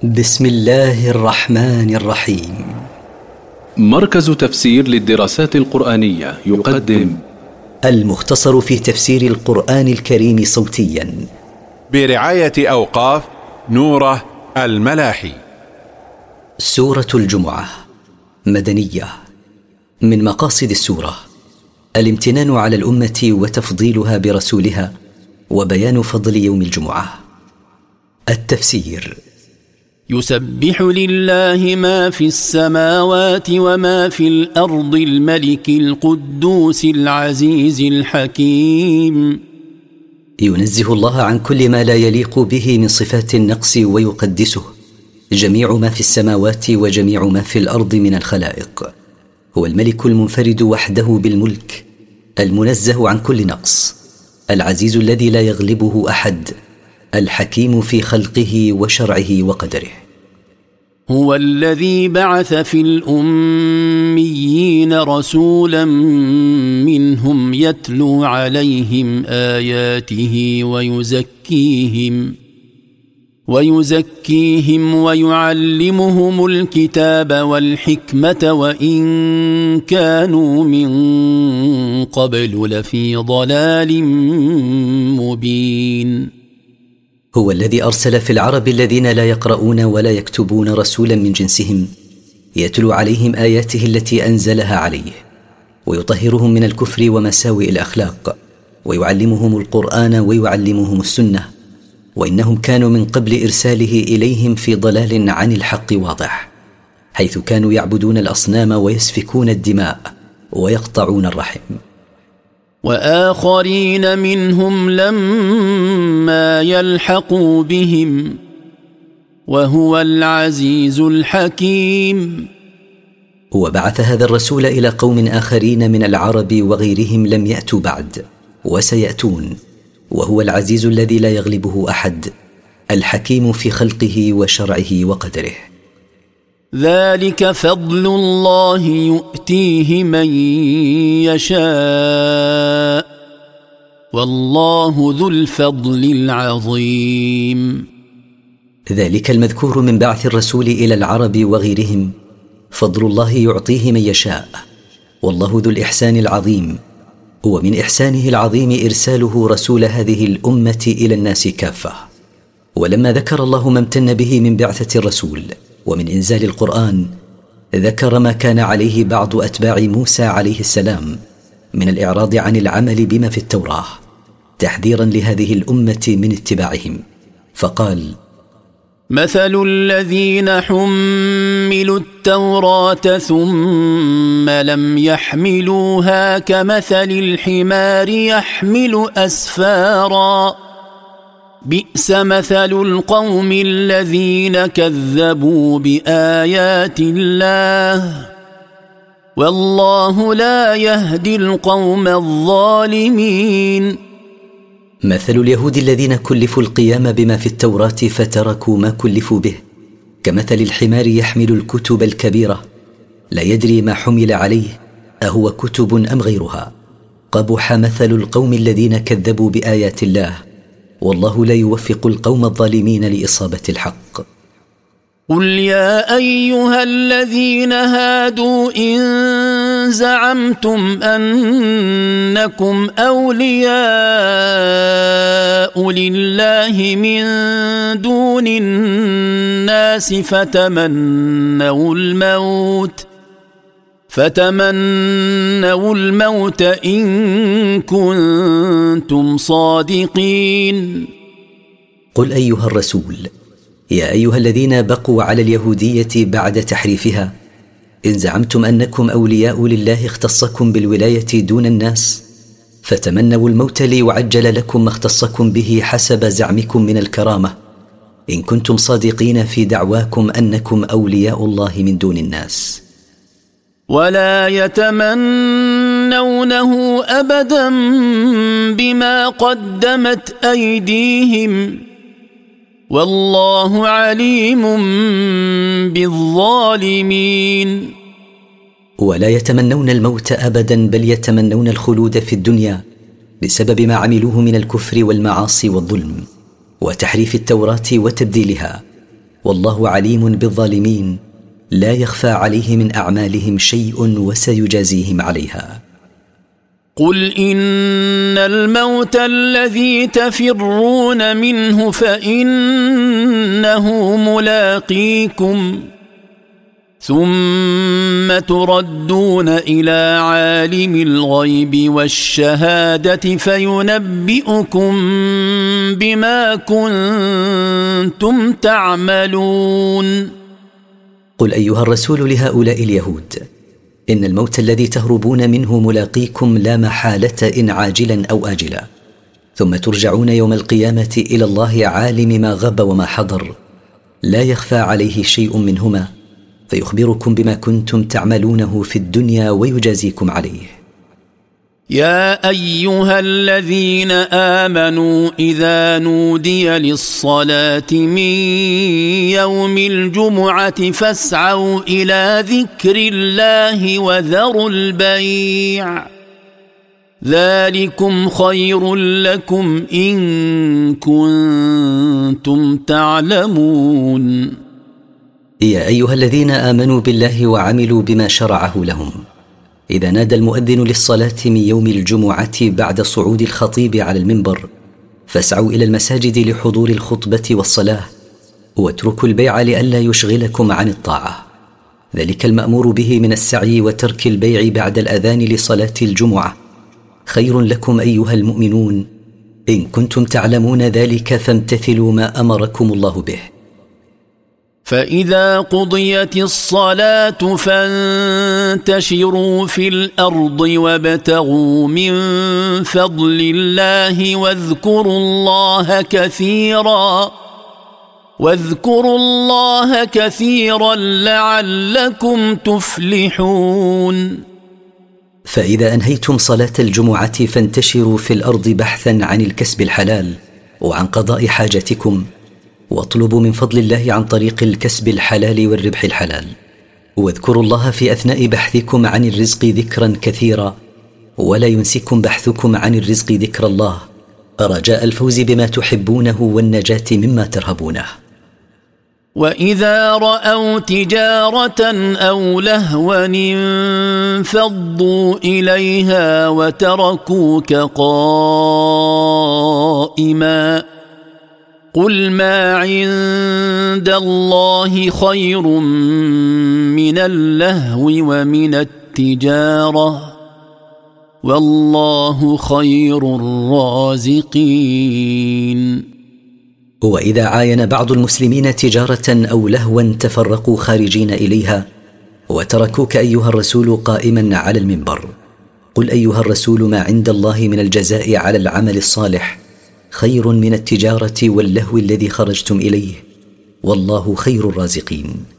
بسم الله الرحمن الرحيم. مركز تفسير للدراسات القرآنية يقدم المختصر في تفسير القرآن الكريم صوتيا برعاية أوقاف نوره الملاحي. سورة الجمعة مدنية. من مقاصد السورة الامتنان على الأمة وتفضيلها برسولها وبيان فضل يوم الجمعة. التفسير: يسبح لله ما في السماوات وما في الأرض الملك القدوس العزيز الحكيم. ينزه الله عن كل ما لا يليق به من صفات النقص ويقدسه جميع ما في السماوات وجميع ما في الأرض من الخلائق. هو الملك المنفرد وحده بالملك، المنزه عن كل نقص، العزيز الذي لا يغلبه أحد، الحكيم في خلقه وشرعه وقدره. هو الذي بعث في الأميين رسولا منهم يتلو عليهم آياته ويزكيهم ويعلمهم الكتاب والحكمة وإن كانوا من قبل لفي ضلال مبين. هو الذي أرسل في العرب الذين لا يقرؤون ولا يكتبون رسولا من جنسهم يتلو عليهم آياته التي أنزلها عليه ويطهرهم من الكفر ومساوئ الأخلاق ويعلمهم القرآن ويعلمهم السنة، وإنهم كانوا من قبل إرساله إليهم في ضلال عن الحق واضح، حيث كانوا يعبدون الأصنام ويسفكون الدماء ويقطعون الرحم. وآخرين منهم لما يلحقوا بهم وهو العزيز الحكيم. وبعث هذا الرسول إلى قوم آخرين من العرب وغيرهم لم يأتوا بعد وسيأتون، وهو العزيز الذي لا يغلبه أحد، الحكيم في خلقه وشرعه وقدره. ذلك فضل الله يؤتيه من يشاء والله ذو الفضل العظيم. ذلك المذكور من بعث الرسول إلى العرب وغيرهم فضل الله يعطيه من يشاء، والله ذو الإحسان العظيم. ومن إحسانه العظيم إرساله رسول هذه الأمة إلى الناس كافة. ولما ذكر الله ما امتن به من بعثة الرسول ومن إنزال القرآن، ذكر ما كان عليه بعض أتباع موسى عليه السلام من الإعراض عن العمل بما في التوراة تحذيرا لهذه الأمة من اتباعهم، فقال: مثل الذين حملوا التوراة ثم لم يحملوها كمثل الحمار يحمل أسفارا بئس مثل القوم الذين كذبوا بآيات الله والله لا يهدي القوم الظالمين. مثل اليهود الذين كلفوا القيام بما في التوراة فتركوا ما كلفوا به كمثل الحمار يحمل الكتب الكبيرة لا يدري ما حمل عليه أهو كتب أم غيرها. قبح مثل القوم الذين كذبوا بآيات الله، والله لا يوفق القوم الظالمين لإصابة الحق. قل يا أيها الذين هادوا إن زعمتم أنكم أولياء لله من دون الناس فتمنوا الموت إن كنتم صادقين. قل أيها الرسول: يا أيها الذين بقوا على اليهودية بعد تحريفها، إن زعمتم أنكم أولياء لله اختصكم بالولاية دون الناس، فتمنوا الموت ليعجل لكم ما اختصكم به حسب زعمكم من الكرامة، إن كنتم صادقين في دعواكم أنكم أولياء الله من دون الناس. ولا يتمنونه أبدا بما قدمت أيديهم والله عليم بالظالمين. ولا يتمنون الموت أبدا بل يتمنون الخلود في الدنيا بسبب ما عملوه من الكفر والمعاصي والظلم وتحريف التوراة وتبديلها، والله عليم بالظالمين لا يخفى عليه من أعمالهم شيء وسيجازيهم عليها. قل إن الموت الذي تفرون منه فإنه ملاقيكم ثم تردون إلى عالم الغيب والشهادة فينبئكم بما كنتم تعملون. قل أيها الرسول لهؤلاء اليهود إن الموت الذي تهربون منه ملاقيكم لا محالة إن عاجلا أو آجلا، ثم ترجعون يوم القيامة إلى الله عالم ما غاب وما حضر لا يخفى عليه شيء منهما، فيخبركم بما كنتم تعملونه في الدنيا ويجازيكم عليه. يا أيها الذين آمنوا إذا نودي للصلاة من يوم الجمعة فاسعوا إلى ذكر الله وذروا البيع ذلكم خير لكم إن كنتم تعلمون. يا أيها الذين آمنوا بالله وعملوا بما شرعه لهم، إذا نادى المؤذن للصلاة من يوم الجمعة بعد صعود الخطيب على المنبر فاسعوا إلى المساجد لحضور الخطبة والصلاة، واتركوا البيع لئلا يشغلكم عن الطاعة، ذلك المأمور به من السعي وترك البيع بعد الأذان لصلاة الجمعة خير لكم أيها المؤمنون إن كنتم تعلمون ذلك، فامتثلوا ما أمركم الله به. فإذا قضيت الصلاة فانتشروا في الأرض وابتغوا من فضل الله واذكروا الله كثيرا لعلكم تفلحون. فإذا أنهيتم صلاة الجمعة فانتشروا في الأرض بحثا عن الكسب الحلال وعن قضاء حاجتكم، واطلبوا من فضل الله عن طريق الكسب الحلال والربح الحلال، واذكروا الله في أثناء بحثكم عن الرزق ذكرا كثيرا، ولا ينسكم بحثكم عن الرزق ذكر الله رجاء الفوز بما تحبونه والنجاة مما ترهبونه. وإذا رأوا تجارة أو لهوا انفضوا إليها وتركوك قائما قل ما عند الله خير من اللهو ومن التجارة والله خير الرازقين. وإذا عاين بعض المسلمين تجارة أو لهوا تفرقوا خارجين إليها وتركوك أيها الرسول قائما على المنبر، قل أيها الرسول ما عند الله من الجزاء على العمل الصالح خير من التجارة واللهو الذي خرجتم إليه، والله خير الرازقين.